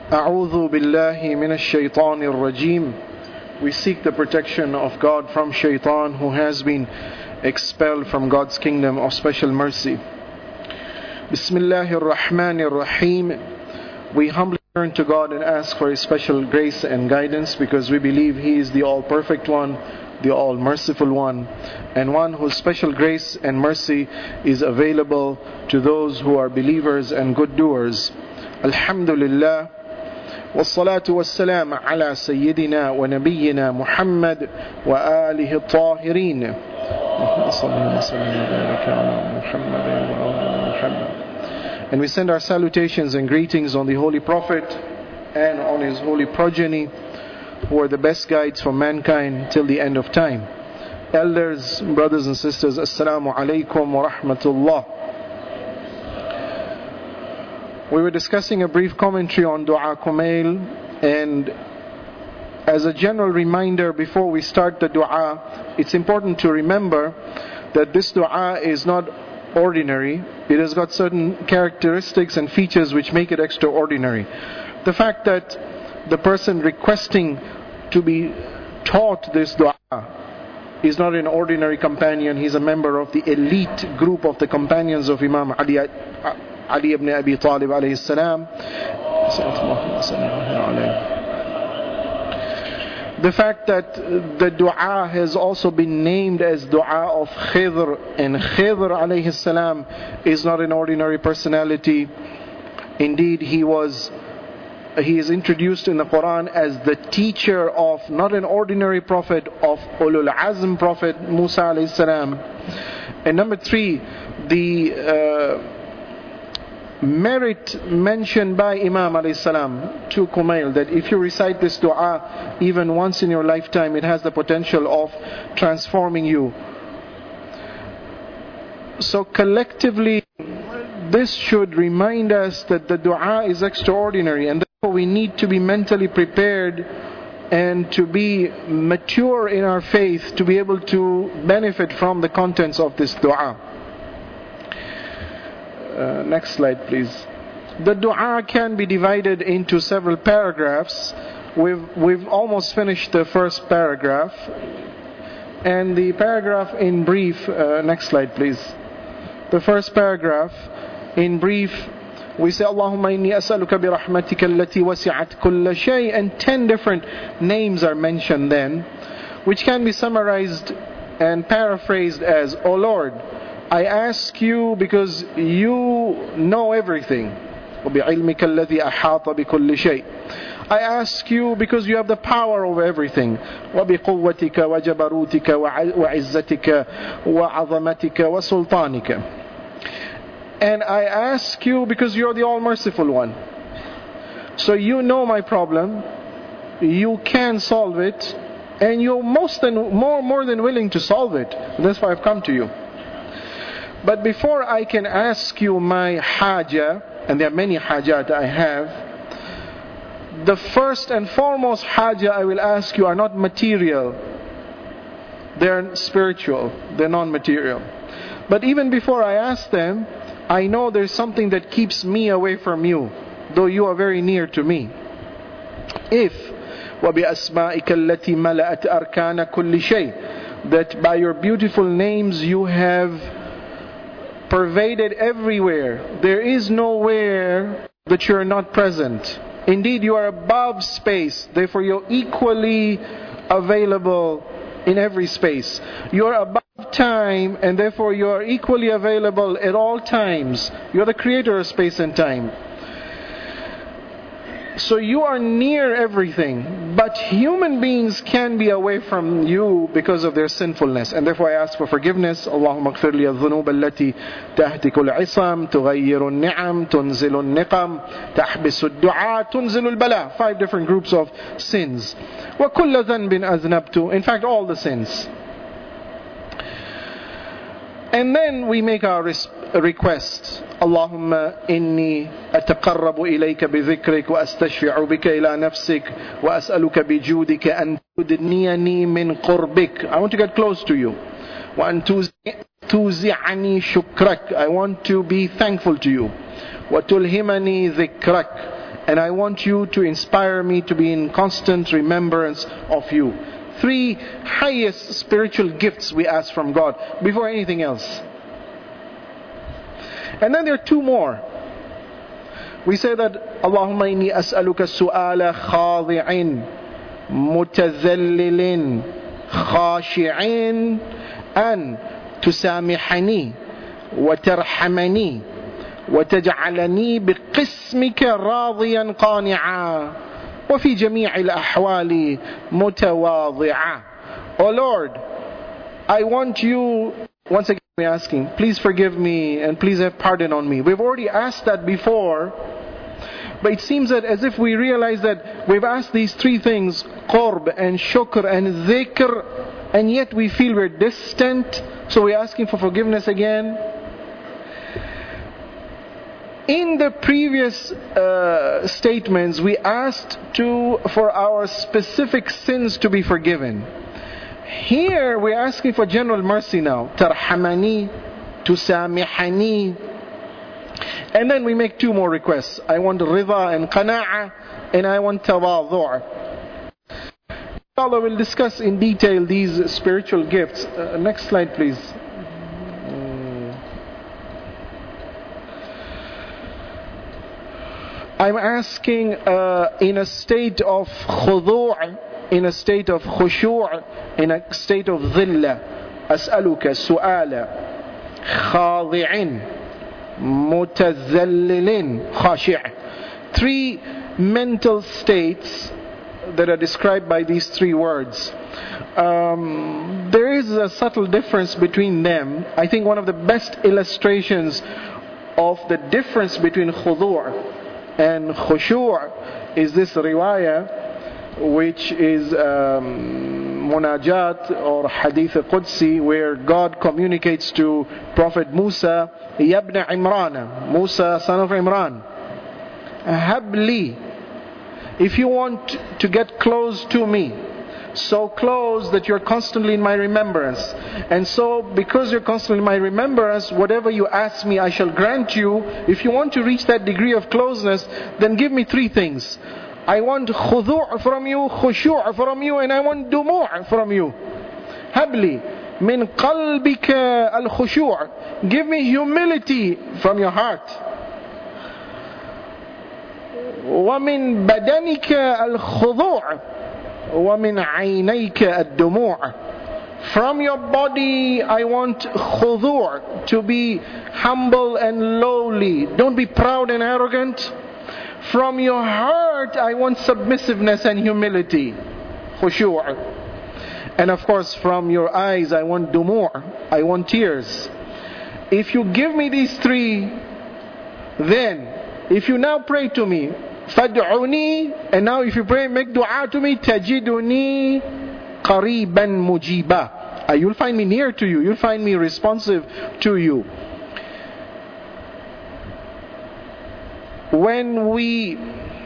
أعوذ بالله من الشيطان الرجيم. We seek the protection of God from shaitan who has been expelled from God's kingdom of special mercy. Bismillahir Rahmanir Rahim. We humbly turn to God and ask for His special grace and guidance because we believe He is the all-perfect one, the all-merciful one, and one whose special grace and mercy is available to those who are believers and good doers. Alhamdulillah. والصلاة والسلام على سيدنا ونبينا محمد وآله الطاهرين. And we send our salutations and greetings on the Holy Prophet and on his holy progeny, who are the best guides for mankind till the end of time. Elders, brothers and sisters, Assalamu alaikum wa rahmatullah. We were discussing a brief commentary on Dua Kumail, and as a general reminder before we start the dua, it's important to remember that this dua is not ordinary. It has got certain characteristics and features which make it extraordinary. The fact that the person requesting to be taught this dua is not an ordinary companion. He's a member of the elite group of the companions of Imam Ali ibn Abi Talib alayhi salam. The fact that the dua has also been named as dua of Khidr, and Khidr alayhi salam is not an ordinary personality. Indeed, he is introduced in the Quran as the teacher of not an ordinary prophet, of Ulul Azm Prophet Musa alayhi salam. And number 3, the merit mentioned by Imam alayhi salam to Kumail, that if you recite this dua even once in your lifetime, it has the potential of transforming you. So collectively, this should remind us that the dua is extraordinary, and therefore we need to be mentally prepared and to be mature in our faith to be able to benefit from the contents of this dua. Next slide, please. The dua can be divided into several paragraphs. We've almost finished the first paragraph, and the paragraph in brief. Next slide, please. The first paragraph in brief, we say Allahumma inni as'aluka bi rahmatika allati wasi'at kulla shay, and 10 different names are mentioned then, which can be summarized and paraphrased as, O Lord, I ask you because you know everything. وَبِعِلْمِكَ الَّذِي أَحَاطَ بِكُلِّ شَيْءٍ. I ask you because you have the power over everything. وَبِقُوَّتِكَ وَجَبَرُوتِكَ وَعِزَّتِكَ وَعَظَمَتِكَ وَسُلْطَانِكَ. And I ask you because you're the all-merciful one. So you know my problem, you can solve it, and you're more than willing to solve it. That's why I've come to you. But before I can ask you my haja, and there are many hajat I have, the first and foremost haja I will ask you are not material. They're spiritual. They're non-material. But even before I ask them, I know there's something that keeps me away from you, though you are very near to me. If وَبِأَسْمَائِكَ الَّتِي مَلَأَتْ أَرْكَانَ كُلِّ شَيْءٍ, that by your beautiful names you have pervaded everywhere. There is nowhere that you are not present. Indeed, you are above space. Therefore, you're equally available in every space. You are above time, and therefore you are equally available at all times. You are the creator of space and time. So you are near everything, but human beings can be away from you because of their sinfulness, and therefore I ask for forgiveness. Allahumma ighfir li adh-dhunub allati tahtiku al-'isam, tughayyiru an-ni'am, tunzilu an-niqam, tahbisu ad-du'a, tunzilu al-bala. 5 different groups of sins. Wa kullu dhanbin aznabtu. In fact, all the sins. And then we make our request. Allahumma inni ataqarrabu ilayka bidhikrik wa astashfi'u bika ila nafsik wa as'aluka bijudika an tudniyani min qurbik. I want to get close to you. Wa an tuzi'ani shukrak. I want to be thankful to you. Wa tulhimani dhikrak. and I want you to inspire me to be in constant remembrance of you. 3 highest spiritual gifts we ask from God before anything else. And then there are 2 more. We say that Allahumma inni as'aluka su'ala khadi'in mutazallilin khashi'in an tusamihani wa tarhamani wa taj'alani biqismika radiyan qani'a wa fi jami'il ahwali mutawadhi'a. Oh Lord, I want you, once again we're asking, please forgive me and please have pardon on me. We've already asked that before, but it seems that as if we realize that we've asked these 3 things, qurb and shukr and dhikr, and yet we feel we're distant, so we're asking for forgiveness again. In the previous statements, we asked for our specific sins to be forgiven. Here we're asking for general mercy now. Tarhamani, tusamihani. And then we make 2 more requests. I want rida and qana'a, and I want tawadhu'. Allah will discuss in detail these spiritual gifts. Next slide please. I'm asking in a state of khudu', in a state of khushu', in a state of dhilla. As'aluka su'ala khadi'in mutazallilin khashi'. 3 mental states that are described by these 3 words. There is a subtle difference between them. I think one of the best illustrations of the difference between khudu' and khushu' is this riwayah, which is munajat or hadith Qudsi, where God communicates to Prophet Musa, Yabna Imran, Musa son of Imran, Habli, if you want to get close to me, so close that you're constantly in my remembrance. And so, because you're constantly in my remembrance, whatever you ask me, I shall grant you. If you want to reach that degree of closeness, then give me 3 things. I want khudu' from you, khushu' from you, and I want dumu' from you. Habli min qalbika al-khushu'. Give me humility from your heart. Wa min badanika al-khudu'. وَمِنْ عَيْنَيْكَ الدُّمُوعَ. From your body I want khudu', to be humble and lowly. Don't be proud and arrogant. From your heart I want submissiveness and humility, khushu'. And of course from your eyes I want dumu', I want tears. If you give me these 3, then if you now pray to me, فَادْعُنِي, and now if you pray, make dua to me, تَجِدُنِي قَرِيبًا مُجِيبًا. You'll find me near to you, you'll find me responsive to you. When we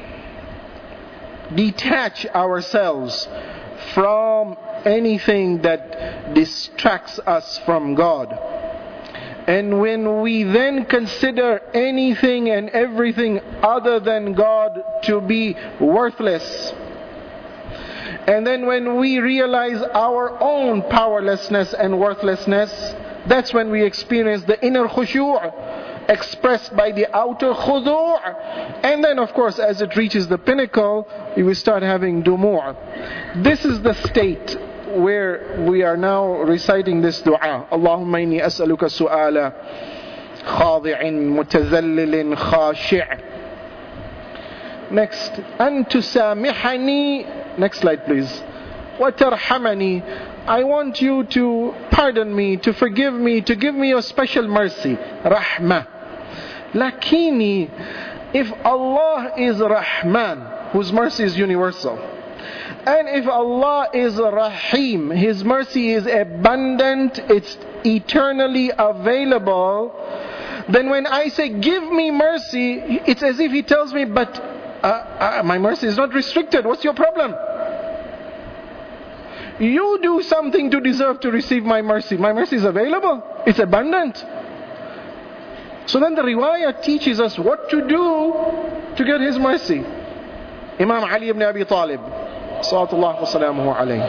detach ourselves from anything that distracts us from God, and when we then consider anything and everything other than God to be worthless, and then when we realize our own powerlessness and worthlessness, that's when we experience the inner khushu' expressed by the outer khudu'. And then of course as it reaches the pinnacle, we start having dumu'. This is the state where we are now reciting this dua. Allahumma inni as'aluka su'ala khadi'in mutazallilin khashi'. Next, an tusamihani. Next slide please. Wa tarhamani. I want you to pardon me, to forgive me, to give me your special mercy, rahmah. Lakini, if Allah is Rahman, whose mercy is universal, and if Allah is Rahim, His mercy is abundant, it's eternally available, then when I say give me mercy, it's as if He tells me, but my mercy is not restricted. What's your problem? You do something to deserve to receive my mercy. My mercy is available. It's abundant. So then the riwayah teaches us what to do to get his mercy. Imam Ali ibn Abi Talib, sallallahu wa salamuhu alayhi.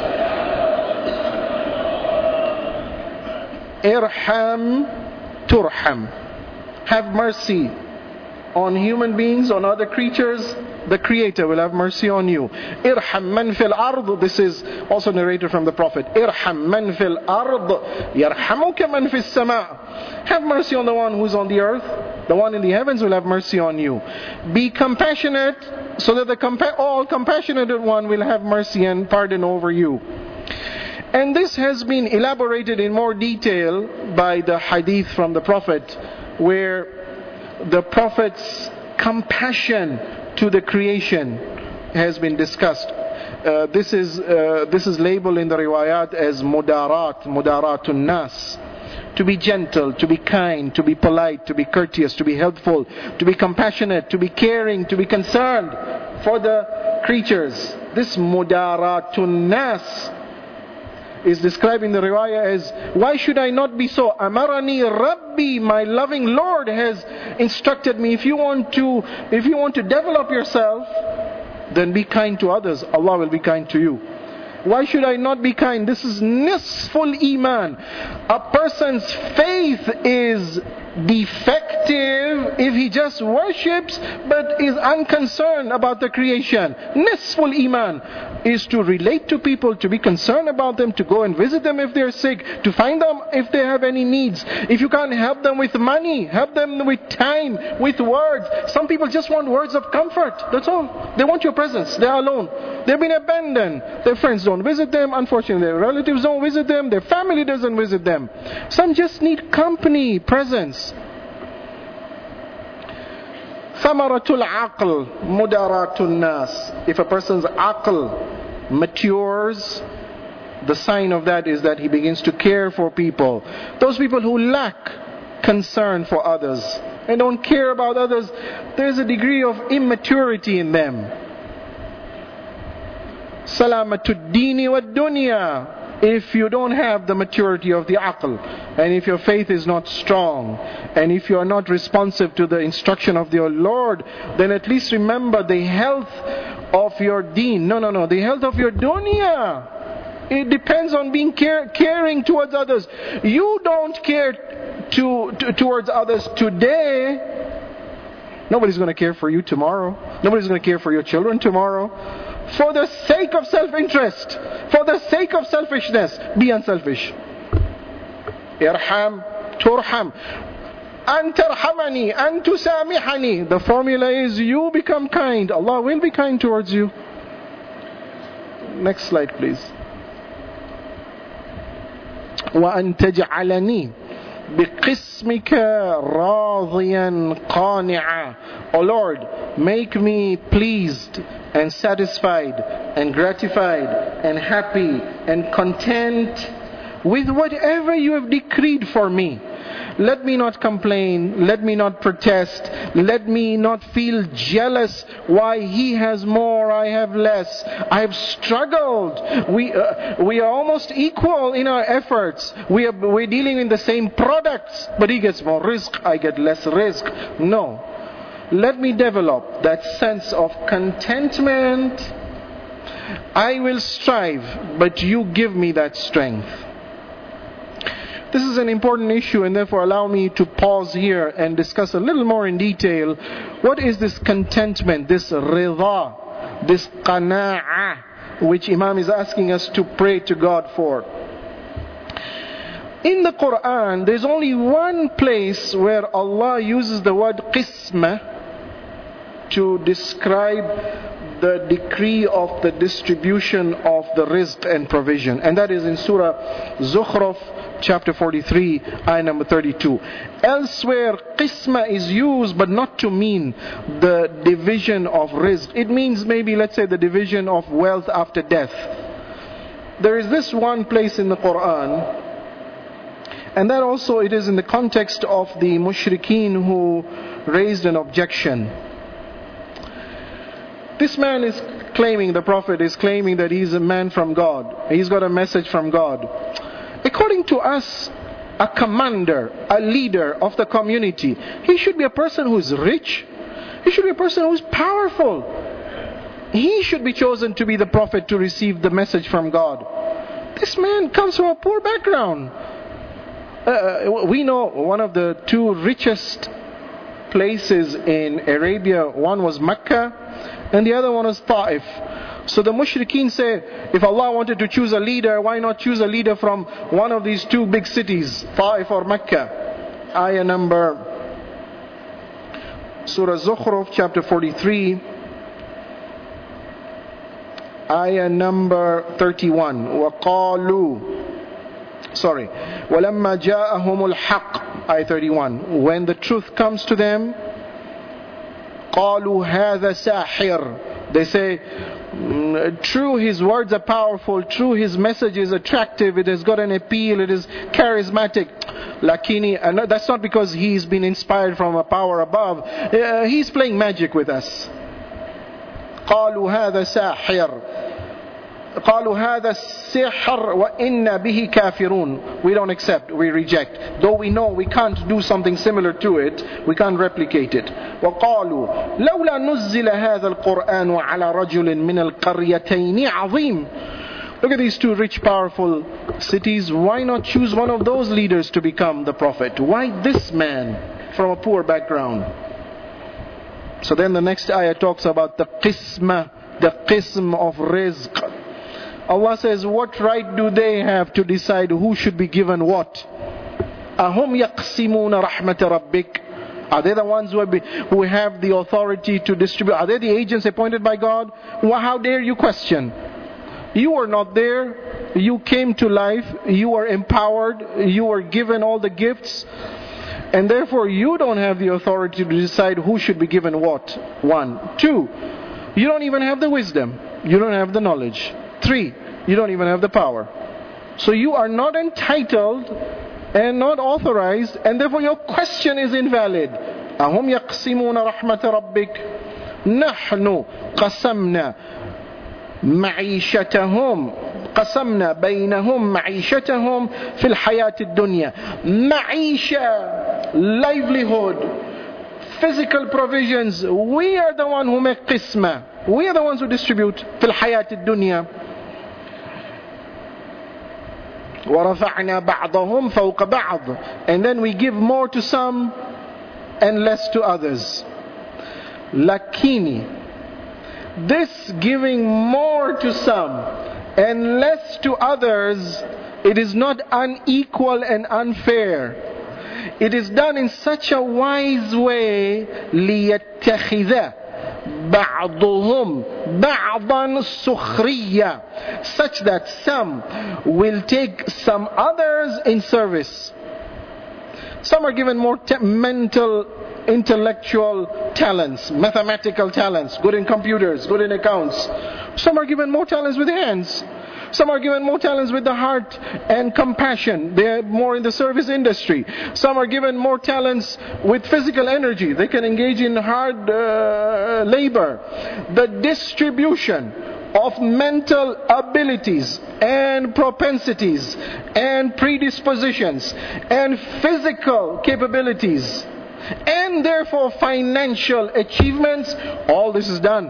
Irham turham. Have mercy on human beings, on other creatures. The Creator will have mercy on you. Irham man fil ard. This is also narrated from the Prophet. Irham man fil ard yarhamuka man fis sama. Have mercy on the one who's on the earth. The one in the heavens will have mercy on you. Be compassionate, so that the all compassionate one will have mercy and pardon over you. And this has been elaborated in more detail by the hadith from the Prophet, where the Prophet's compassion to the creation has been discussed. This is labeled in the riwayat as mudaratun nas. To be gentle, to be kind, to be polite, to be courteous, to be helpful, to be compassionate, to be caring, to be concerned for the creatures. This mudaratun nas is described in the riwayah as, why should I not be so? Amarani Rabbi, my loving Lord has instructed me. If you want to develop yourself, then be kind to others. Allah will be kind to you. Why should I not be kind? This is nisful iman. A person's faith is defective if he just worships but is unconcerned about the creation. Nisful iman is to relate to people, to be concerned about them, to go and visit them if they're sick, to find them if they have any needs. If you can't help them with money, help them with time, with words. Some people just want words of comfort. That's all. They want your presence. They are alone. They've been abandoned. Their friends don't visit them. Unfortunately, their relatives don't visit them. Their family doesn't visit them. Some just need company, presence. Thamaratul aql, mudaratun nas. If a person's aql matures, the sign of that is that he begins to care for people. Those people who lack concern for others and don't care about others, there's a degree of immaturity in them. Salamatud dini wa dunya. If you don't have the maturity of the aql, and if your faith is not strong, and if you are not responsive to the instruction of your Lord, then at least remember the health of your deen. No, the health of your dunya. It depends on being caring towards others. You don't care towards others today, nobody's going to care for you tomorrow. Nobody's going to care for your children tomorrow. For the sake of self-interest, for the sake of selfishness, be unselfish. Irham, turham. An tarhamani, an tusamihani. The formula is, you become kind, Allah will be kind towards you. Next slide, please. وأن تجعلني بقسمك راضيا قانعا. O Lord, make me pleased and satisfied and gratified and happy and content with whatever you have decreed for me. Let me not complain, let me not protest, let me not feel jealous why he has more, I have less. I have struggled. We are almost equal in our efforts. We're dealing in the same products, but he gets more risk, I get less risk. No. Let me develop that sense of contentment. I will strive, but you give me that strength. This is an important issue, and therefore allow me to pause here and discuss a little more in detail. What is this contentment, this rida, this qana'ah, which Imam is asking us to pray to God for? In the Quran, there's only one place where Allah uses the word qisma to describe the decree of the distribution of the rizq and provision, and that is in Surah Zukhruf chapter 43, ayah number 32. Elsewhere, qisma is used, but not to mean the division of rizq. It means maybe, let's say, the division of wealth after death. There is this one place in the Quran, and that also it is in the context of the mushrikeen who raised an objection. This man is claiming, the Prophet is claiming that he's a man from God. He's got a message from God. According to us, a commander, a leader of the community, he should be a person who is rich. He should be a person who is powerful. He should be chosen to be the prophet to receive the message from God. This man comes from a poor background. We know one of the two richest places in Arabia, one was Mecca and the other one was Ta'if. So the mushrikeen say, if Allah wanted to choose a leader, why not choose a leader from one of these two big cities, Ta'if or Mecca? Ayah number, Surah Zukhruf, chapter 43, ayah number 31. وَقَالُوا وَلَمَّا جَاءَهُمُ الْحَقِّ, ayah 31. When the truth comes to them, قَالُوا هَذَا سَاحِرٌ, they say, true, his words are powerful, true, his message is attractive, it has got an appeal, it is charismatic. Lakini, and that's not because he's been inspired from a power above, he's playing magic with us. قالوا هذا ساحر قالوا هذا السحر وإنا به كافرون. We don't accept, we reject. Though we know we can't do something similar to it, we can't replicate it. وقالوا لولا نزل هذا القرآن على رجل من القريتين عظيم. Look at these two rich, powerful cities. Why not choose one of those leaders to become the prophet? Why this man from a poor background? So then the next ayah talks about the qisma, the qism of rizq. Allah says, what right do they have to decide who should be given what? Ahum yaqsimuna rahmat rabbik. Are they the ones who have the authority to distribute? Are they the agents appointed by God? Well, how dare you question? You were not there. You came to life. You were empowered. You were given all the gifts. And therefore you don't have the authority to decide who should be given what. 1. 2, you don't even have the wisdom. You don't have the knowledge. 3, you don't even have the power. So you are not entitled and not authorized, and therefore your question is invalid. أَهُمْ يَقْسِمُونَ رَحْمَةَ رَبِّكَ نَحْنُ قَسَمْنَا معيشتهم قسمنا بينهم معيشتهم في الحياة الدنيا. معيشة, livelihood, physical provisions, we are the one who make qisma, we are the ones who distribute في الحياة الدنيا. ورفعنا بعضهم فوق بعض, and then we give more to some and less to others. Lakini, this giving more to some and less to others, it is not unequal and unfair. It is done in such a wise way, لِيَتَّخِذَ بَعْضُهُمْ بَعْضًا سُخْرِيًّا, such that some will take some others in service. Some are given more mental, intellectual talents, mathematical talents, good in computers, good in accounts. Some are given more talents with hands. Some are given more talents with the heart and compassion. They are more in the service industry. Some are given more talents with physical energy. They can engage in hard labor. The distribution of mental abilities and propensities and predispositions and physical capabilities and therefore financial achievements, all this is done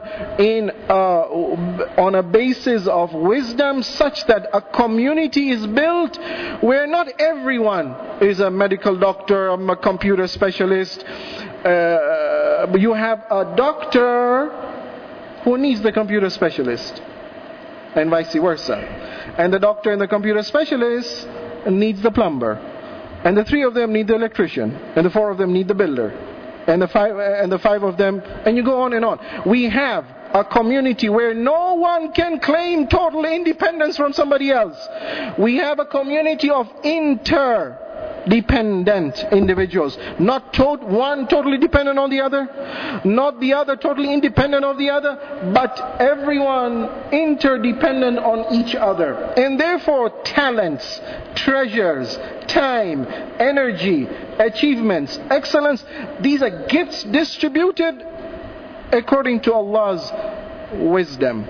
on a basis of wisdom, such that a community is built where not everyone is a medical doctor, a computer specialist. You have a doctor who needs the computer specialist, and vice versa. And the doctor and the computer specialist needs the plumber. And the 3 of them need the electrician, and the 4 of them need the builder, and the 5 of them, and you go on and on. We have a community where no one can claim total independence from somebody else. We have a community of interdependent individuals. Not one totally dependent on the other, not the other totally independent of the other, but everyone interdependent on each other. And therefore talents, treasures, time, energy, achievements, excellence, these are gifts distributed according to Allah's wisdom.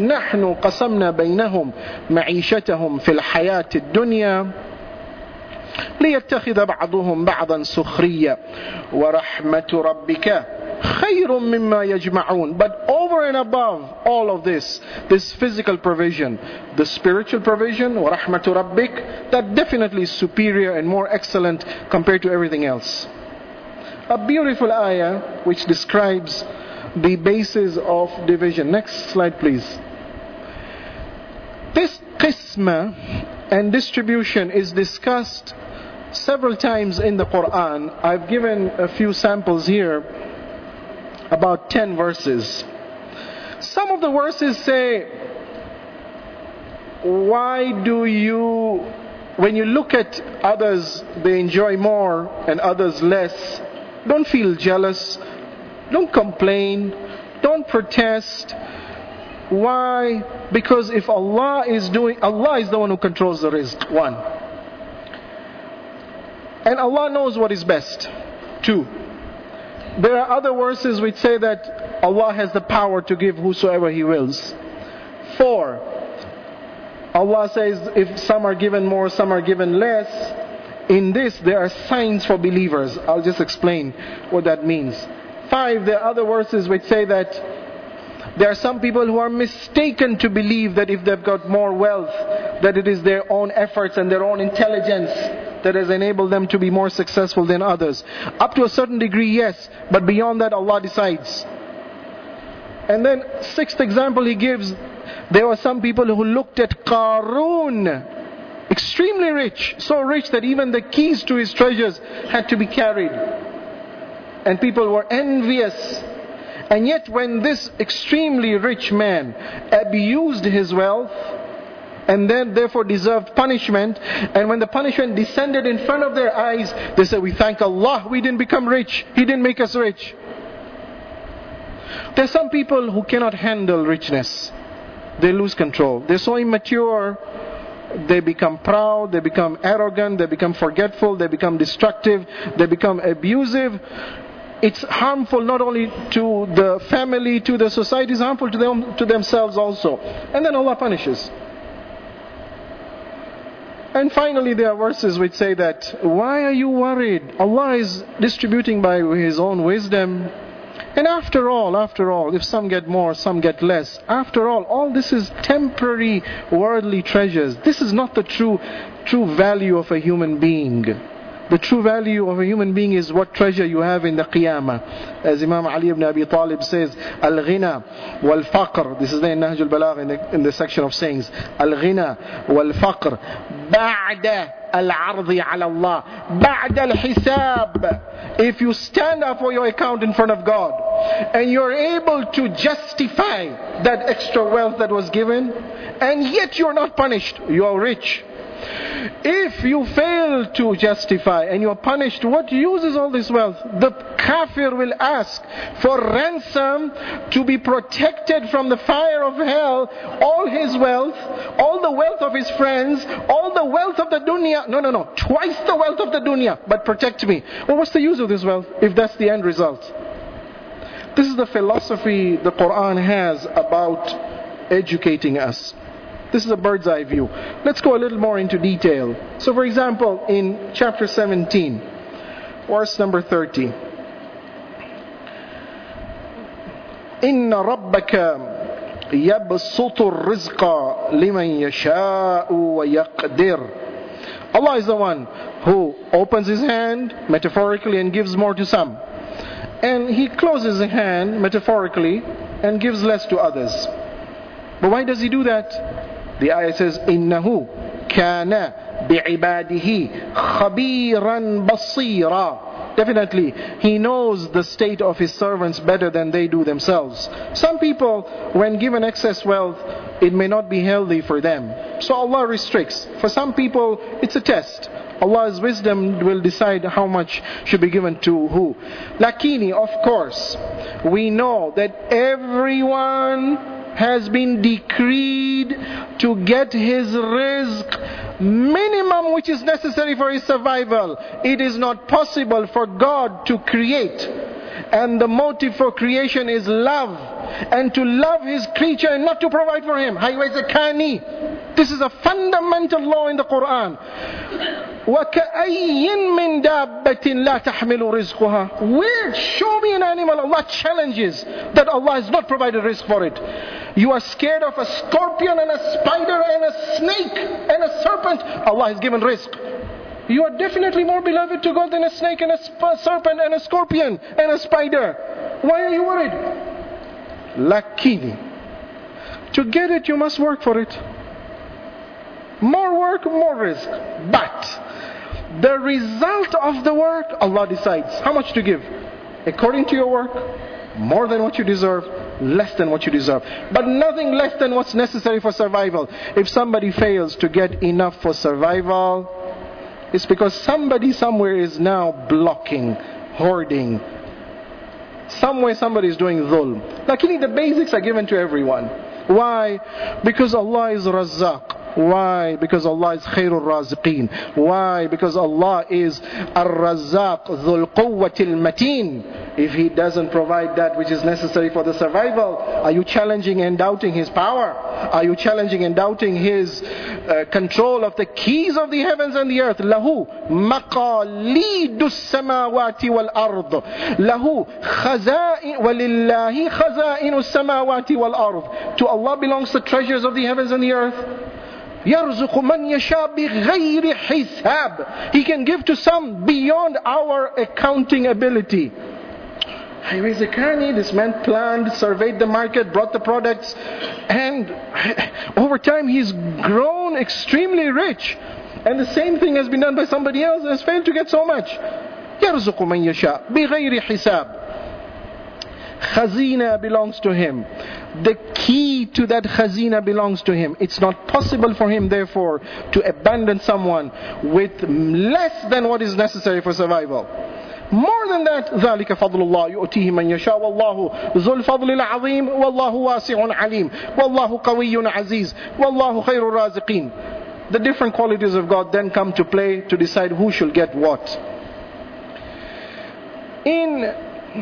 نحن قسمنا بينهم معيشتهم في الحياة الدنيا ليتخذ بعضهم بعضا سخريا ورحمة ربك خير مما يجمعون. But over and above all of this physical provision, the spiritual provision, وَرَحْمَةُ رَبِّكَ, that definitely is superior and more excellent compared to everything else. A beautiful ayah which describes the basis of division. Next slide please. This qisma and distribution is discussed several times in the Quran. I've given a few samples here, about 10 verses. Some of the verses say, why do you, when you look at others, they enjoy more and others less, don't feel jealous, don't complain, don't protest. Why? Because if Allah is the one who controls the rizq, one. And Allah knows what is best, two. There are other verses which say that Allah has the power to give whosoever He wills. 4. Allah says if some are given more, some are given less. In this there are signs for believers. I'll just explain what that means. 5. There are other verses which say that there are some people who are mistaken to believe that if they've got more wealth, that it is their own efforts and their own intelligence that has enabled them to be more successful than others. Up to a certain degree, yes, but beyond that Allah decides. And then 6th example He gives, there were some people who looked at Qarun, extremely rich, so rich that even the keys to his treasures had to be carried. And people were envious. And yet when this extremely rich man abused his wealth, and then therefore deserved punishment, and when the punishment descended in front of their eyes, they said, we thank Allah we didn't become rich, He didn't make us rich. There are some people who cannot handle richness. They lose control. They're so immature, they become proud, they become arrogant, they become forgetful, they become destructive, they become abusive. It's harmful not only to the family, to the society, it's harmful to themselves also. And then Allah punishes. And finally there are verses which say that, why are you worried? Allah is distributing by His own wisdom. And after all, if some get more, some get less, after all this is temporary worldly treasures. This is not the true value of a human being. The true value of a human being is what treasure you have in the Qiyamah. As Imam Ali ibn Abi Talib says, Al-Ghina wal-Faqr. This is there in Nahj al-Balagh in the section of sayings. Al-Ghina wal-Faqr ba'da al-'ardi 'ala Allah. Ba'da al-hisab. If you stand up for your account in front of God, and you're able to justify that extra wealth that was given, and yet you're not punished, you are rich. If you fail to justify and you are punished, what use is all this wealth? The kafir will ask for ransom to be protected from the fire of hell. All his wealth, all the wealth of his friends, all the wealth of the dunya. No. Twice the wealth of the dunya, but protect me. Well, what's the use of this wealth if that's the end result? This is the philosophy the Quran has about educating us. This is a bird's eye view. Let's go a little more into detail. So for example, in chapter 17, verse number 30. إِنَّ رَبَّكَ يَبْسُطُ الرِّزْقَ لِمَنْ يَشَاءُ وَيَقْدِرُ. Allah is the one who opens His hand metaphorically and gives more to some. And He closes His hand metaphorically and gives less to others. But why does He do that? The ayah says, إِنَّهُ كَانَ بِعِبَادِهِ خَبِيرًا بَصِيرًا. Definitely, He knows the state of His servants better than they do themselves. Some people, when given excess wealth, it may not be healthy for them. So Allah restricts. For some people, it's a test. Allah's wisdom will decide how much should be given to who. Lakini, of course, we know that everyone has been decreed to get his rizq minimum which is necessary for his survival. It is not possible for God to create, and the motive for creation is love, and to love His creature and not to provide for him. This is a fundamental law in the Quran. وَكَأَيٍّ مِّن دَابَّةٍ لَا تَحْمِلُ رِزْقُهَا. Where? Show me an animal. Allah challenges that Allah has not provided rizq for it. You are scared of a scorpion and a spider and a snake and a serpent. Allah has given rizq. You are definitely more beloved to God than a snake and a serpent and a scorpion and a spider. Why are you worried? Lakini. To get it, you must work for it. More work, more risk. But the result of the work, Allah decides how much to give. According to your work, more than what you deserve, less than what you deserve. But nothing less than what's necessary for survival. If somebody fails to get enough for survival, it's because somebody somewhere is now blocking, hoarding. Somewhere somebody is doing dhulm. Luckily the basics are given to everyone. Why? Because Allah is Razzaq. Why? Because Allah is Khairul Raziqeen. Why? Because Allah is Ar-Razzaq Dhul Quwwatil Mateen. If He doesn't provide that which is necessary for the survival, are you challenging and doubting His power? Are you challenging and doubting His control of the keys of the heavens and the earth? Lahu maqalidus samawati wal ard. Lahu khaza'in walillahi khaza'inus samawati wal ard. To Allah belongs the treasures of the heavens and the earth. يَرْزُقُ مَنْ يَشَاءُ بِغَيْرِ حِسَابٍ. He can give to some beyond our accounting ability. Highway Zakani, this man planned, surveyed the market, brought the products, and over time he's grown extremely rich. And the same thing has been done by somebody else and has failed to get so much. يَرْزُقُ مَنْ يَشَاءُ بِغَيْرِ حِسَابٍ. Khazina belongs to Him. The key to that khazina belongs to Him. It's not possible for Him, therefore, to abandon someone with less than what is necessary for survival. More than that, ذَلِكَ فَضْلُ اللَّهِ يُؤْتِيهِ مَنْ يَشَاءُ وَاللَّهُ ذُو الْفَضْلِ الْعَظِيمِ وَاللَّهُ وَاسِعٌ عَلِيمٌ وَاللَّهُ قَوِيٌّ عَزِيزٌ وَاللَّهُ خَيْرُ الرَّازِقِينَ. The different qualities of God then come to play to decide who should get what. In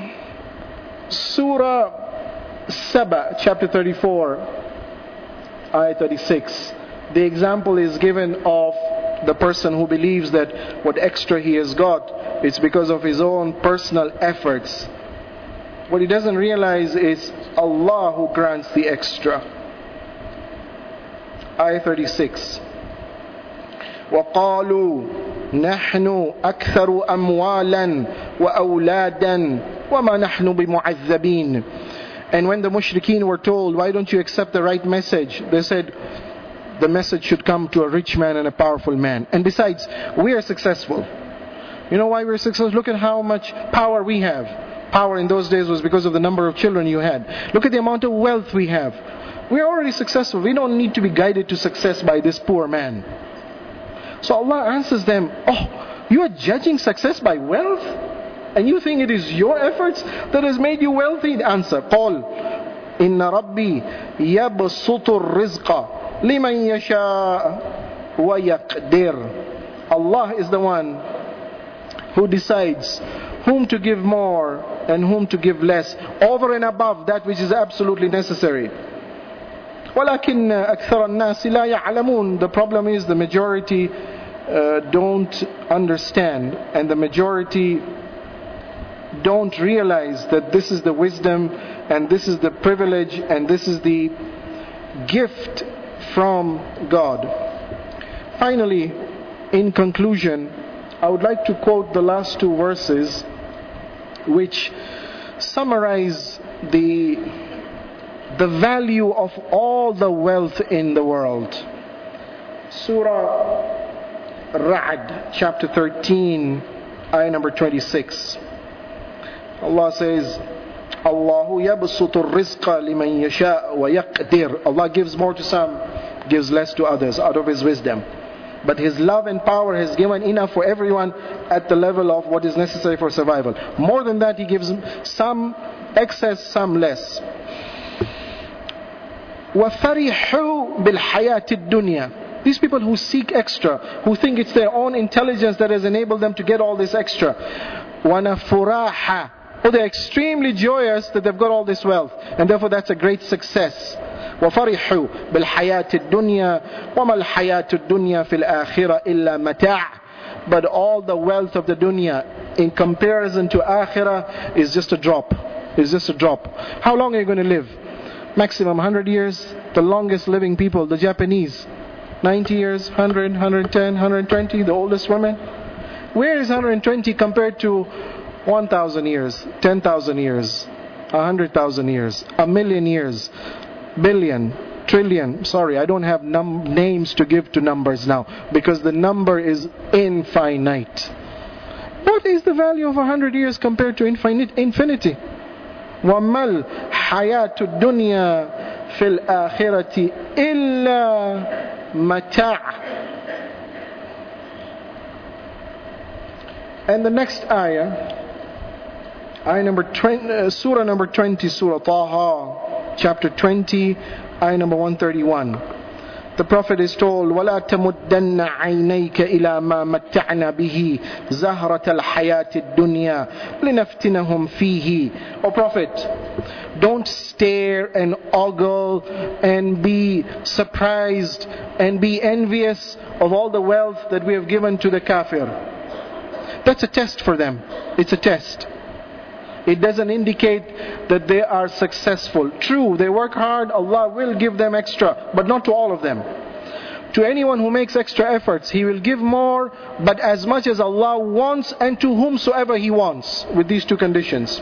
Surah Saba, chapter 34, ayah 36, the example is given of the person who believes that what extra he has got, it's because of his own personal efforts. What he doesn't realize is Allah who grants the extra. Ayah 36. وَقَالُوا نَحْنُ أَكْثَرُ أَمْوَالًا وَأَوْلَادًا وَمَا نَحْنُ بِمُعَذَّبِينَ. And when the mushrikeen were told, why don't you accept the right message? They said, the message should come to a rich man and a powerful man. And besides, we are successful. You know why we're successful? Look at how much power we have. Power in those days was because of the number of children you had. Look at the amount of wealth we have. We're already successful. We don't need to be guided to success by this poor man. So Allah answers them, oh, you are judging success by wealth? And you think it is your efforts that has made you wealthy? Answer, قَالْ إِنَّ رَبِّي يَبْسُطُ الرِّزْقَ لِمَنْ يَشَاءُ وَيَقْدِرُ. Allah is the one who decides whom to give more and whom to give less, over and above that which is absolutely necessary. وَلَكِنَّ أَكْثَرَ النَّاسِ لَا يَعْلَمُونَ. The problem is the majority don't understand, and the majority don't realize that this is the wisdom and this is the privilege and this is the gift from God. Finally, in conclusion, I would like to quote the last two verses which summarize the value of all the wealth in the world. Surah Ra'd, chapter 13, ayah number 26. Allah says, Allahu yabsutu rizqa liman yasha wa yaqdir. Allah gives more to some, gives less to others out of His wisdom. But His love and power has given enough for everyone at the level of what is necessary for survival. More than that, He gives some excess, some less. وَفَرِحُوا بِالْحَيَاةِ الدُّنْيَا. These people who seek extra, who think it's their own intelligence that has enabled them to get all this extra. وَنَفُرَاحَ. Oh, they're extremely joyous that they've got all this wealth, and therefore that's a great success. وَفَرِحُوا بِالْحَيَاةِ الدُّنْيَا وَمَا الْحَيَاةُ الدُّنْيَا فِي الْآخِرَةِ إِلَّا مَتَاعٌ. but all the wealth of the dunya in comparison to akhirah is just a drop. Is just a drop. How long are you going to live? Maximum 100 years. The longest living people, the Japanese, 90 years, 100, 110, 120, the oldest women. Where is 120 compared to 1,000 years, 10,000 years, 100,000 years, a million years, billion, trillion? Sorry, I don't have names to give to numbers now, because the number is infinite. What is the value of 100 years compared to infinity? وَمَا الْحَيَاةُ الدُّنْيَا فِي الْآخِرَةِ إِلَّا مَتَاعٌ. And the next ayah, ayah number 20, surah number 20, Surah Taha, chapter 20, ayah number 131. The Prophet is told, وَلَا تَمُدَّنَّ عَيْنَيْكَ إِلَى مَا مَتَّعْنَا بِهِ زَهْرَةَ الْحَيَاةِ الدُّنْيَا لِنَفْتِنَهُمْ فِيهِ. O Prophet, don't stare and ogle and be surprised and be envious of all the wealth that we have given to the kafir. That's a test for them. It's a test. It doesn't indicate that they are successful. True, they work hard, Allah will give them extra, but not to all of them. To anyone who makes extra efforts, He will give more, but as much as Allah wants and to whomsoever He wants, with these two conditions.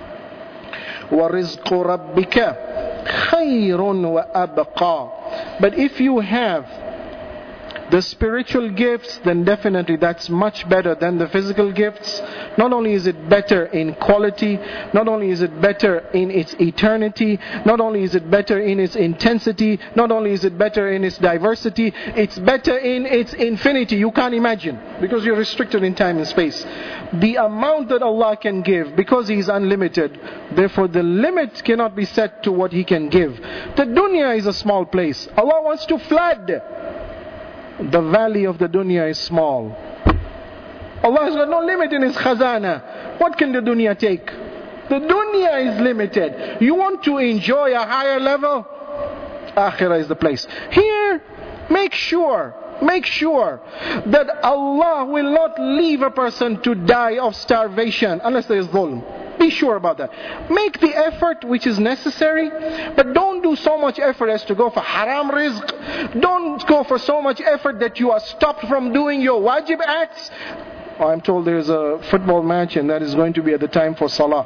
وَرِزْقُ رَبِّكَ خَيْرٌ وَأَبْقَى. But if you have the spiritual gifts, then definitely that's much better than the physical gifts. Not only is it better in quality, not only is it better in its eternity, not only is it better in its intensity, not only is it better in its diversity, it's better in its infinity. You can't imagine, because you're restricted in time and space. The amount that Allah can give, because He is unlimited, therefore the limit cannot be set to what He can give. The dunya is a small place. Allah wants to flood. The valley of the dunya is small. Allah has got no limit in His khazana. What can the dunya take? The dunya is limited. You want to enjoy a higher level? Akhirah is the place. Here, make sure that Allah will not leave a person to die of starvation unless there is dhulm. Be sure about that. Make the effort which is necessary, but don't do so much effort as to go for haram rizq. Don't go for so much effort that you are stopped from doing your wajib acts. I'm told there is a football match and that is going to be at the time for salah.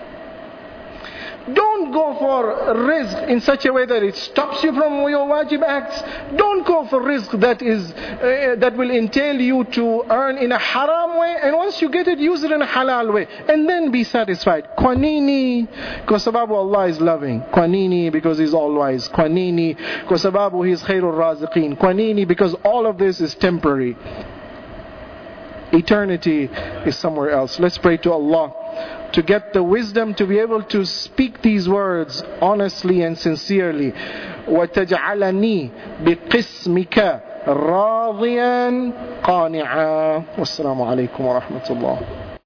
Don't go for rizq in such a way that it stops you from your wajib acts. Don't go for rizq that will entail you to earn in a haram way, and once you get it, use it in a halal way, and then be satisfied. Kwanini, because sababu Allah is loving. Kwanini, because He's all wise. Kwanini, because sababu He is khairul raziqeen. Kwanini, because all of this is temporary. Eternity is somewhere else. Let's pray to Allah to get the wisdom to be able to speak these words honestly and sincerely. وَتَجْعَلَنِي بِقِسْمِكَ رَاضِيًا قَانِعًا. Wassalamu alaikum wa rahmatullah.